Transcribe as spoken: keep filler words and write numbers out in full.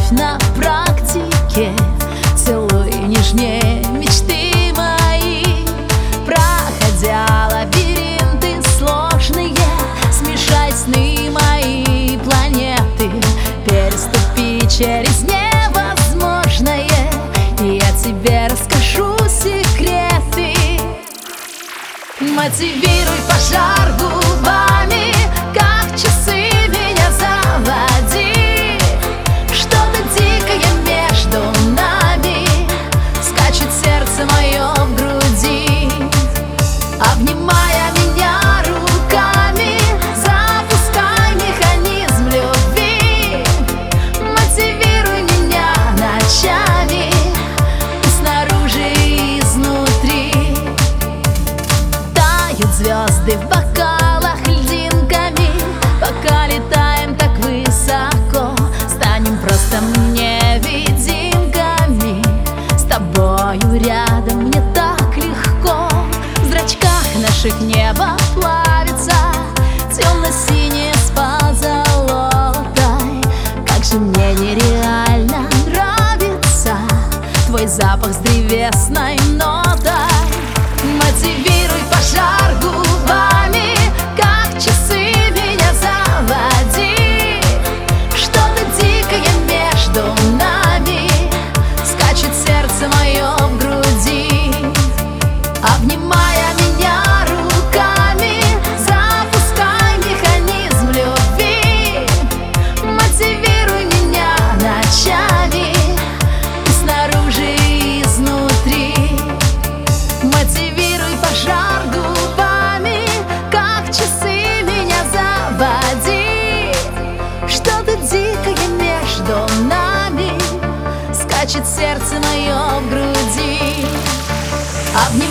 любовь на практике. Целуй нежнее мечты мои, проходя лабиринты сложные. Смешай сны мои планеты, переступи через невозможное, и я тебе расскажу секреты. Мотивируй пожар губами, как часы меня заводи. Что-то дикое между нами, скачет сердце мое в груди. Обнимая меня руками, запускай механизм любви. Мотивируй меня ночами, и снаружи, и изнутри. Тают звезды в бокалах льдинками, пока летаем так высоко. Станем просто невидимками, с тобою рядом мне так легко. В зрачках наших небо плавится, темно-синее с позолотой. Как же мне нереально нравится твой запах с древесной нотой. Мотивируй пожар губами, как часы меня заводи. Что-то дикое между нами, скачет сердце мое в груди. Обнимая меня руками, запускай механизм любви. Мотивируй меня ночами, и снаружи, и изнутри. Мотивируй пожар губами, как часы меня заводи. Что-то дикое между нами, скачет сердце мое в груди. Обнимай